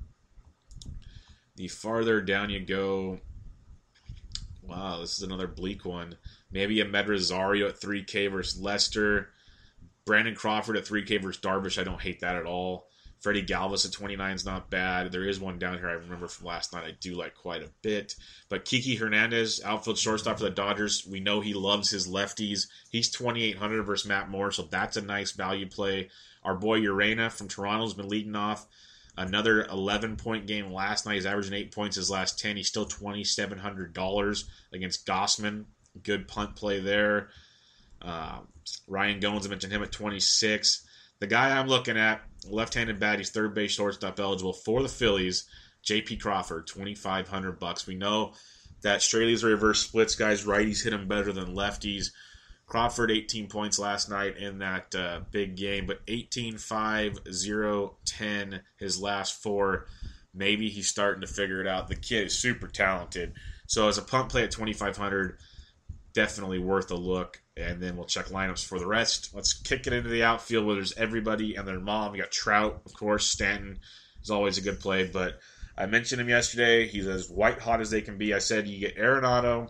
The farther down you go, wow, this is another bleak one. Maybe a Med Rosario at three K versus Leicester. Brandon Crawford at three K versus Darvish. I don't hate that at all. Freddie Galvis at twenty-nine is not bad. There is one down here I remember from last night I do like quite a bit. But Kiki Hernandez, outfield shortstop for the Dodgers. We know he loves his lefties. He's twenty-eight hundred versus Matt Moore, so that's a nice value play. Our boy Urena from Toronto has been leading off. Another eleven-point game last night. He's averaging eight points his last ten. He's still twenty-seven hundred dollars against Gossman. Good punt play there. Uh, Ryan Goins, I mentioned him at twenty-six. The guy I'm looking at, left-handed bat, he's third base shortstop eligible for the Phillies. J P Crawford, twenty-five hundred bucks. We know that Straley's reverse splits guys. Righties hit him better than lefties. Crawford, eighteen points last night in that uh, big game, but eighteen, five, zero, ten his last four. Maybe he's starting to figure it out. The kid is super talented. So as a punt play at twenty-five hundred, definitely worth a look. And then we'll check lineups for the rest. Let's kick it into the outfield where there's everybody and their mom. We got Trout, of course. Stanton is always a good play, but I mentioned him yesterday. He's as white hot as they can be. I said you get Arenado,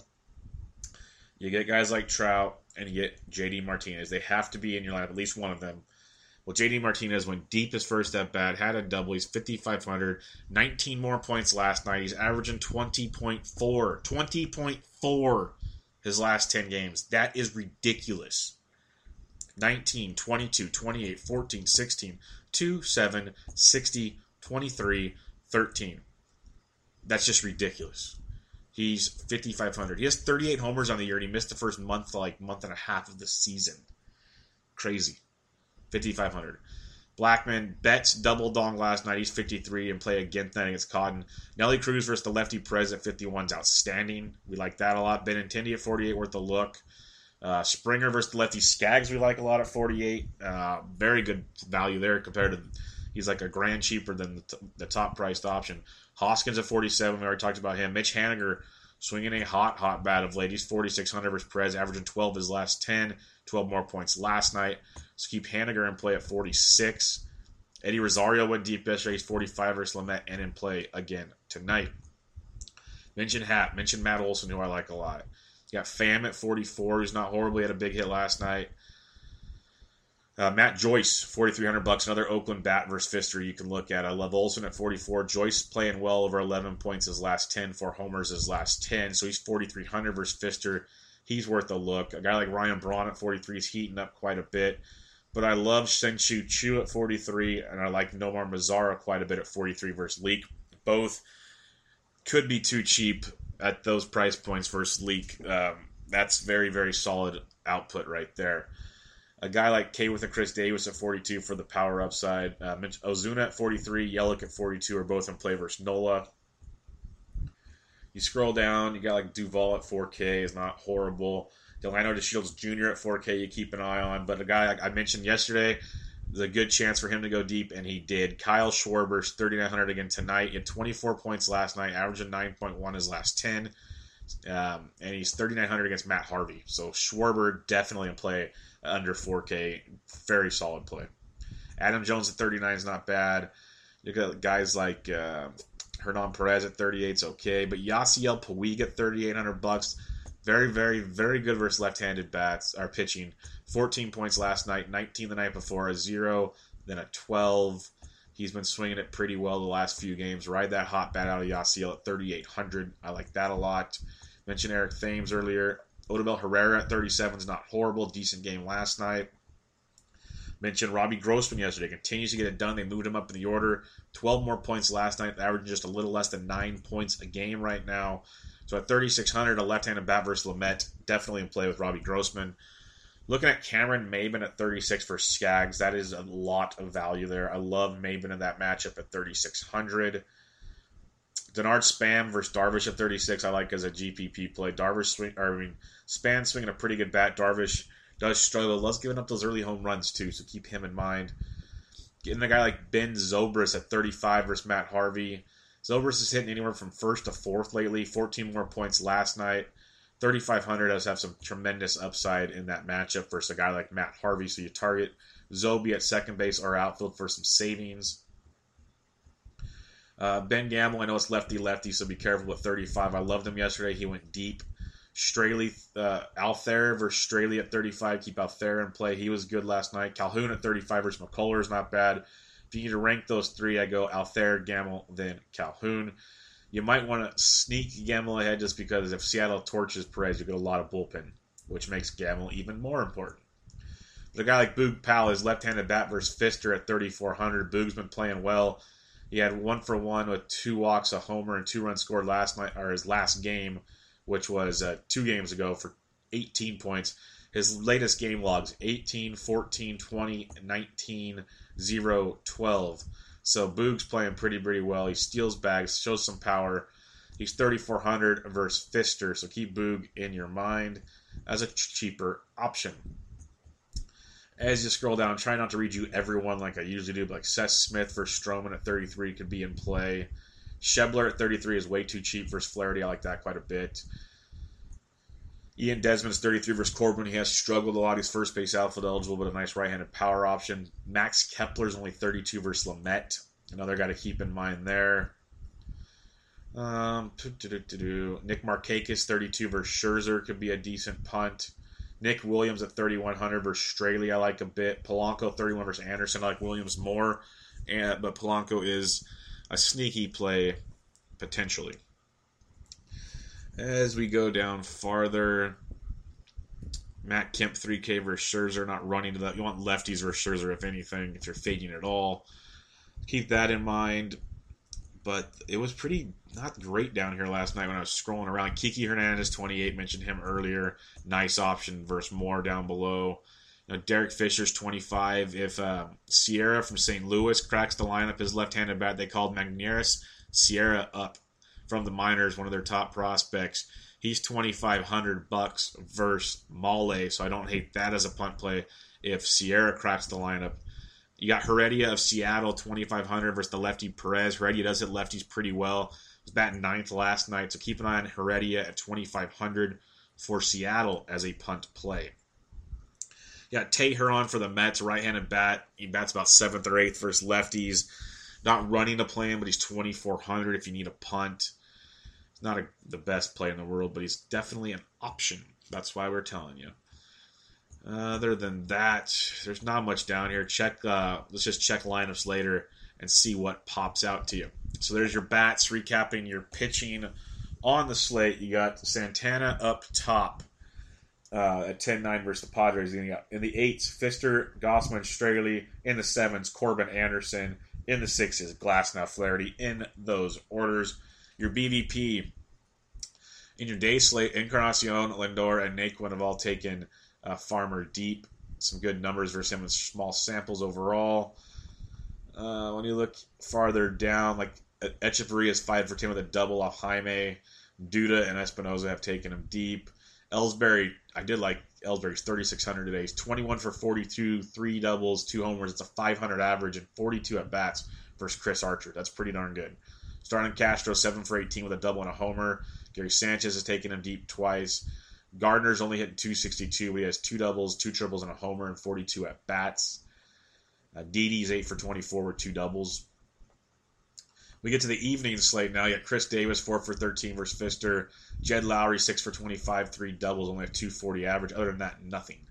you get guys like Trout, and you get J D Martinez. They have to be in your lineup, at least one of them. Well, J D Martinez went deep his first at bat, had a double. He's fifty-five hundred, nineteen more points last night. He's averaging twenty point four. twenty point four his last ten games. That is ridiculous. nineteen, twenty-two, twenty-eight, fourteen, sixteen, two, seven, sixty, twenty-three, thirteen. That's just ridiculous. He's fifty-five hundred. He has thirty-eight homers on the year, and he missed the first month, like month and a half of the season. Crazy. fifty-five hundred. Blackman, Betts double dong last night. He's fifty-three and play again tonight against Cotton. Nelly Cruz versus the lefty Perez at fifty-one is outstanding. We like that a lot. Benintendi at forty-eight, worth a look. Uh, Springer versus the lefty Skaggs we like a lot at forty-eight. Uh, very good value there compared to, he's like a grand cheaper than the, t- the top priced option. Hoskins at forty-seven, we already talked about him. Mitch Haniger swinging a hot, hot bat of late. He's forty-six hundred versus Perez, averaging twelve his last ten, twelve more points last night. So keep Haniger in play at forty-six. Eddie Rosario went deep yesterday. He's forty-five versus Lamet and in play again tonight. Mention Happ. Mention Matt Olson, who I like a lot. You got Pham at forty-four, who's not horrible. He had a big hit last night. Uh, Matt Joyce, forty-three hundred bucks. Another Oakland bat versus Pfister you can look at. I love Olson at forty-four. Joyce playing well, over eleven points his last ten, four homers his last ten. So he's forty-three hundred versus Pfister. He's worth a look. A guy like Ryan Braun at forty-three is heating up quite a bit. But I love Shin-Chu Chu at forty-three, and I like Nomar Mazara quite a bit at forty-three versus Leak. Both could be too cheap at those price points versus Leak. Um, that's very, very solid output right there. A guy like Kworth and Chris Davis at forty-two for the power upside. Uh, Ozuna at forty-three, Yelich at forty-two are both in play versus Nola. You scroll down, you got like Duvall at four K, is not horrible. Delano DeShields Junior at four K you keep an eye on. But a guy I mentioned yesterday, there's a good chance for him to go deep, and he did. Kyle Schwarber's thirty-nine hundred again tonight. He had twenty-four points last night, averaging nine point one his last ten. Um, and he's thirty-nine hundred against Matt Harvey. So Schwarber definitely in play under four K. Very solid play. Adam Jones at thirty-nine is not bad. You got guys like uh, Hernan Perez at thirty-eight is okay. But Yasiel Puig at thirty-eight hundred bucks. Very, very, very good versus left-handed bats are pitching. fourteen points last night, nineteen the night before, a zero, then a twelve. He's been swinging it pretty well the last few games. Ride that hot bat out of Yasiel at thirty-eight hundred. I like that a lot. Mentioned Eric Thames earlier. Odubel Herrera at thirty-seven is not horrible. Decent game last night. Mentioned Robbie Grossman yesterday. Continues to get it done. They moved him up in the order. twelve more points last night. Averaging just a little less than nine points a game right now. So at thirty-six hundred, a left-handed bat versus Lamet. Definitely in play with Robbie Grossman. Looking at Cameron Maybin at thirty-six for Skaggs. That is a lot of value there. I love Maybin in that matchup at thirty-six hundred. Denard Spam versus Darvish at thirty-six. I like as a G P P play. Darvish swing, or I mean, Spam swinging a pretty good bat. Darvish does struggle. Loves giving up those early home runs too, so keep him in mind. Getting a guy like Ben Zobrist at thirty-five versus Matt Harvey. Zobrist is hitting anywhere from first to fourth lately. fourteen more points last night. thirty-five hundred does have some tremendous upside in that matchup versus a guy like Matt Harvey. So you target Zobe at second base or outfield for some savings. Uh, Ben Gamble, I know it's lefty-lefty, so be careful with thirty-five. I loved him yesterday. He went deep. Straley, uh, Altherr versus Straley at thirty-five. Keep Altherr in play. He was good last night. Calhoun at thirty-five versus McCuller is not bad. If you need to rank those three, I go Altherr, Gamble, then Calhoun. You might want to sneak Gamble ahead just because if Seattle torches Perez, you get a lot of bullpen, which makes Gamble even more important. But a guy like Boog Powell, his left-handed bat versus Fister at thirty-four hundred. Boog's been playing well. He had one for one with two walks, a homer, and two runs scored last night, or his last game, which was uh, two games ago for eighteen points. His latest game logs, eighteen, fourteen, twenty, nineteen, zero, twelve. So Boog's playing pretty, pretty well. He steals bags, shows some power. He's thirty-four hundred versus Fister, so keep Boog in your mind as a cheaper option. As you scroll down, try not to read you everyone like I usually do, but like Seth Smith versus Stroman at thirty-three could be in play. Schebler at thirty-three is way too cheap versus Flaherty. I like that quite a bit. Ian Desmond's thirty-three versus Corbin. He has struggled a lot. He's first base outfield eligible, but a nice right-handed power option. Max Kepler's only thirty-two versus Lamet. Another guy to keep in mind there. Um, Nick Markakis, thirty-two versus Scherzer, could be a decent punt. Nick Williams at thirty-one hundred versus Straley, I like a bit. Polanco, thirty-one versus Anderson. I like Williams more, and but Polanco is a sneaky play, potentially. As we go down farther, Matt Kemp, three K versus Scherzer, not running to that. You want lefties versus Scherzer, if anything, if you're faking it all. Keep that in mind. But it was pretty not great down here last night when I was scrolling around. Kiki Hernandez, twenty-eight, mentioned him earlier. Nice option versus Moore down below. You know, Derek Fisher's twenty-five. If uh, Sierra from Saint Louis cracks the lineup, his left-handed bat they called Magneris, Sierra up from the minors, one of their top prospects. He's twenty-five hundred bucks versus Mole, so I don't hate that as a punt play if Sierra cracks the lineup. You got Heredia of Seattle, twenty-five hundred versus the lefty Perez. Heredia does hit lefties pretty well. He was batting ninth last night, so keep an eye on Heredia at twenty-five hundred for Seattle as a punt play. You got Teheran for the Mets, right-handed bat. He bats about seventh or eighth versus lefties. Not running to play him, but he's twenty-four hundred if you need a punt. He's not a, the best play in the world, but he's definitely an option. That's why we're telling you. Uh, other than that, there's not much down here. Check. Uh, let's just check lineups later and see what pops out to you. So there's your bats. Recapping your pitching on the slate. You got Santana up top uh, at ten nine versus the Padres. You got in the eights, Fister, Gossman, Straley. In the sevens, Corbin, Anderson. In the sixes, Glasnow, Flaherty. In those orders, your B V P in your day slate, Encarnacion, Lindor, and Naquin have all taken Uh, Farmer deep. Some good numbers versus him with small samples overall. Uh, when you look farther down, like Echeverria is five for ten with a double off Jaime. Duda and Espinoza have taken him deep. Ellsbury, I did like Ellsbury's thirty-six hundred today. He's twenty-one for forty-two, three doubles, two homers. It's a five hundred average and forty-two at bats versus Chris Archer. That's pretty darn good. Starting Castro, seven for eighteen with a double and a homer. Gary Sanchez has taken him deep twice. Gardner's only hitting two sixty-two, but he has two doubles, two triples, and a homer, and forty-two at bats. Uh, Didi's eight for twenty-four with two doubles. We get to the evening slate now. You got Chris Davis, four for thirteen versus Fister. Jed Lowry, six for twenty-five, three doubles, only a two forty average. Other than that, nothing.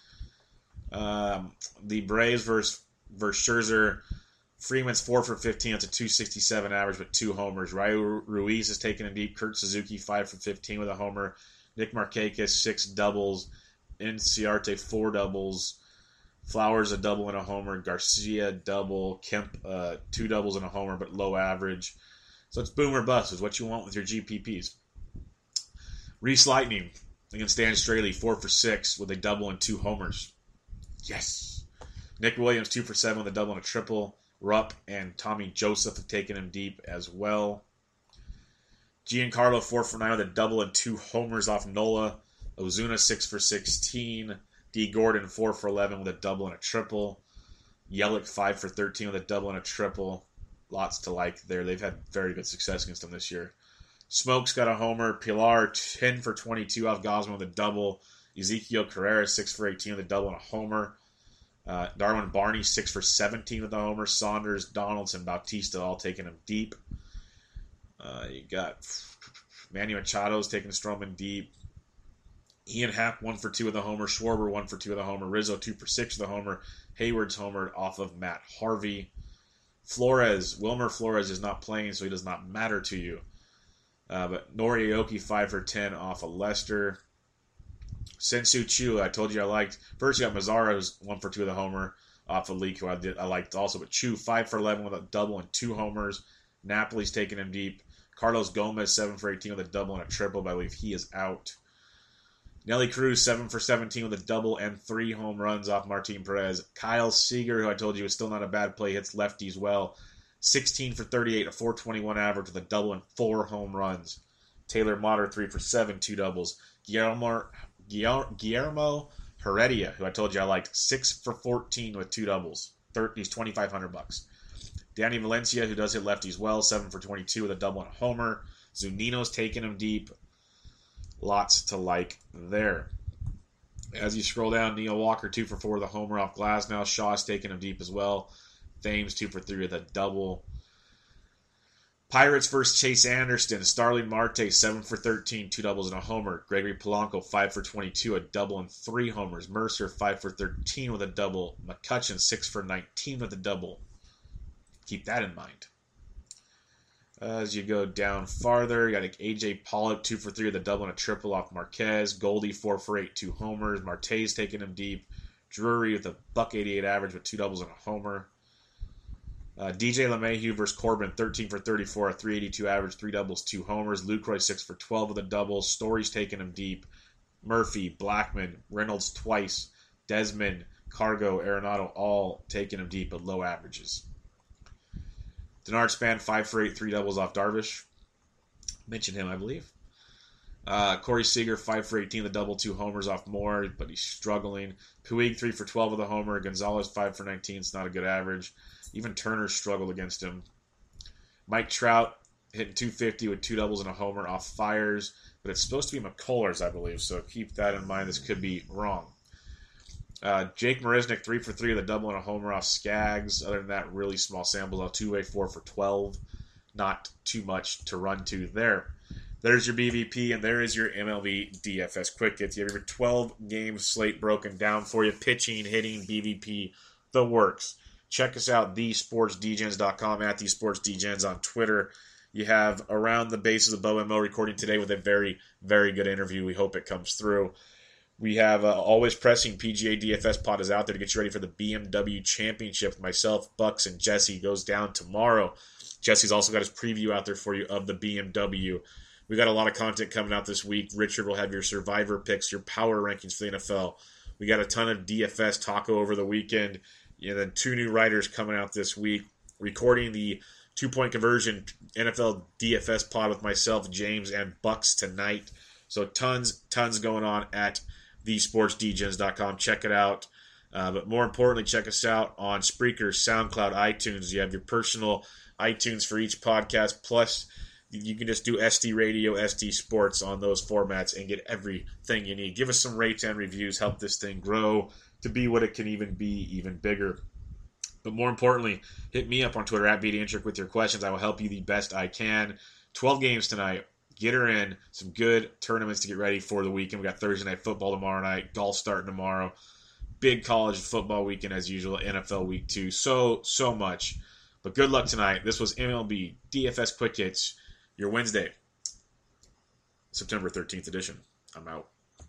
Um, the Braves versus, versus Scherzer. Freeman's four for fifteen. That's a two sixty-seven average with two homers. Ryu Ruiz is taking him deep. Kurt Suzuki, five for fifteen with a homer. Nick Markakis, six doubles. Inciarte, four doubles. Flowers, a double and a homer. Garcia, double. Kemp, uh, two doubles and a homer, but low average. So it's boom or bust is what you want with your G P Ps. Reese Lightning against Dan Straley, four for six with a double and two homers. Yes. Nick Williams, two for seven with a double and a triple. Rupp and Tommy Joseph have taken him deep as well. Giancarlo, four for nine with a double and two homers off Nola. Ozuna, six for sixteen. D. Gordon, four for eleven with a double and a triple. Yelich, five for thirteen with a double and a triple. Lots to like there. They've had very good success against them this year. Smokes got a homer. Pilar, ten for twenty-two off Gosman with a double. Ezekiel Carrera, six for eighteen with a double and a homer. Uh, Darwin Barney, six for seventeen with a homer. Saunders, Donaldson, Bautista all taking him deep. Uh, you got Manny Machado's taking Stroman deep. Ian Happ, one for two with a homer. Schwarber, one for two with a homer. Rizzo, two for six with a homer. Hayward's homered off of Matt Harvey. Flores, Wilmer Flores is not playing, so he does not matter to you. Uh, but Nori Aoki, five for ten off of Lester. Sensu Chu, I told you I liked. First, you got Mazzara, who's one for two with a homer off of Leak, who I, did, I liked also. But Chu, five for eleven with a double and two homers. Napoli's taking him deep. Carlos Gomez, seven for eighteen with a double and a triple, but I believe he is out. Nelly Cruz, seven for seventeen with a double and three home runs off Martin Perez. Kyle Seager, who I told you was still not a bad play, hits lefties well. sixteen for thirty-eight, a four twenty-one average with a double and four home runs. Taylor Motter, three for seven, two doubles. Guillermo, Guillermo Heredia, who I told you I liked, six for fourteen with two doubles. He's twenty-five hundred bucks. Danny Valencia, who does hit lefties well, seven for twenty-two with a double and a homer. Zunino's taking him deep. Lots to like there. As you scroll down, Neil Walker, two for four with a homer off Glasnow. Shaw's taking him deep as well. Thames, two for three with a double. Pirates versus Chase Anderson. Starling Marte, seven for thirteen, two doubles and a homer. Gregory Polanco, five for twenty-two, a double and three homers. Mercer, five for thirteen with a double. McCutchen, six for nineteen with a double. Keep that in mind. As you go down farther, you got A J Pollock, two for three with a double and a triple off Marquez. Goldie, four for eight, two homers. Marte's taking him deep. Drury with a buck eighty-eight average with two doubles and a homer. Uh, D J LeMahieu versus Corbin, thirteen for thirty-four, a three eighty-two average, three doubles, two homers. Lucroy, six for twelve with a double. Story's taking him deep. Murphy, Blackman, Reynolds twice. Desmond, Cargo, Arenado all taking him deep at low averages. Denard Span, five for eight, three doubles off Darvish. Mentioned him, I believe. Uh, Corey Seager, five for eighteen, the double, two homers off Moore, but he's struggling. Puig, three for twelve with a homer. Gonzalez, five for nineteen, it's not a good average. Even Turner struggled against him. Mike Trout, hitting two fifty with two doubles and a homer off Fires, but it's supposed to be McCullers, I believe, so keep that in mind. This could be wrong. Uh, Jake Marisnik, three for three with a double and a homer off Skaggs. Other than that, really small samples. Altuve, four for twelve. Not too much to run to there. There's your B V P, and there is your M L B D F S Quick Hits. You have your twelve-game slate broken down for you. Pitching, hitting, B V P, the works. Check us out, the sports d gens dot com, at the sports d gens on Twitter. You have Around the Bases of Bo and Mo recording today with a very, very good interview. We hope it comes through. We have uh, Always Pressing P G A D F S pod is out there to get you ready for the B M W Championship. Myself, Bucks, and Jesse goes down tomorrow. Jesse's also got his preview out there for you of the B M W. We got a lot of content coming out this week. Richard will have your Survivor picks, your power rankings for the N F L. We got a ton of D F S taco over the weekend. And then two new writers coming out this week. Recording the two-point conversion N F L D F S pod with myself, James, and Bucks tonight. So tons, tons going on at the sports d gens dot com. Check it out. Uh, but more importantly, check us out on Spreaker, SoundCloud, iTunes. You have your personal iTunes for each podcast. Plus, you can just do S D Radio, S D Sports on those formats and get everything you need. Give us some rates and reviews. Help this thing grow to be what it can even be, even bigger. But more importantly, hit me up on Twitter, at BDintric, with your questions. I will help you the best I can. twelve games tonight. Get her in. Some good tournaments to get ready for the weekend. We got Thursday Night Football tomorrow night. Golf starting tomorrow. Big college football weekend as usual. N F L week two. So, so much. But good luck tonight. This was M L B D F S Quick Hits, your Wednesday, September thirteenth edition. I'm out.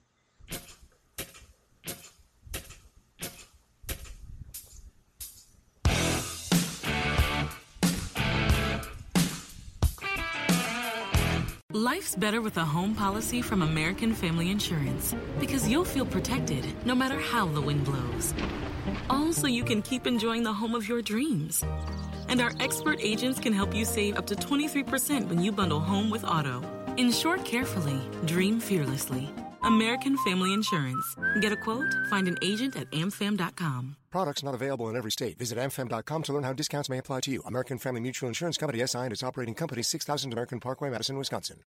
Life's better with a home policy from American Family Insurance because you'll feel protected no matter how the wind blows. All so you can keep enjoying the home of your dreams. And our expert agents can help you save up to twenty-three percent when you bundle home with auto. Insure carefully, dream fearlessly. American Family Insurance. Get a quote? Find an agent at am fam dot com. Products not available in every state. Visit am fam dot com to learn how discounts may apply to you. American Family Mutual Insurance Company, S I and its operating company, six thousand American Parkway, Madison, Wisconsin.